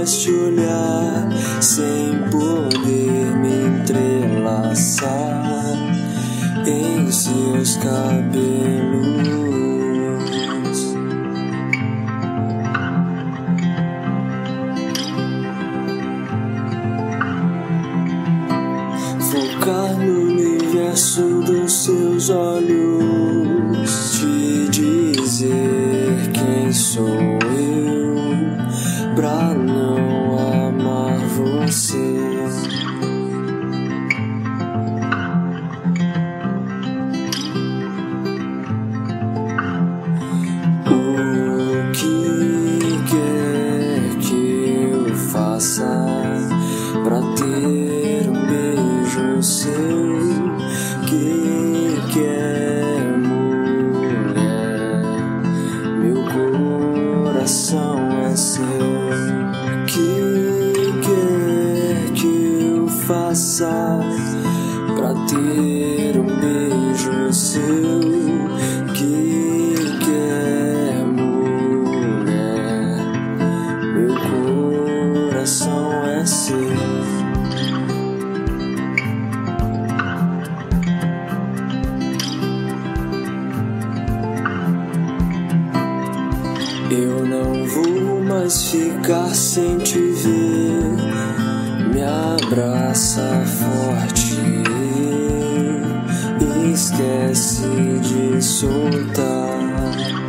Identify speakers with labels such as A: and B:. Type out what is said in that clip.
A: deste olhar, sem poder me entrelaçar em seus cabelos. Focar no universo dos seus olhos, te dizer quem sou eu, pra não amar você. O que quer que eu faça pra ter um beijo seu? Que quer, mulher, meu coração é seu. Que quer que eu faça pra ter um beijo seu? Que quer, mulher, meu coração é seu. Eu não vou mais ficar sem te ver. Me abraça forte, esquece de soltar.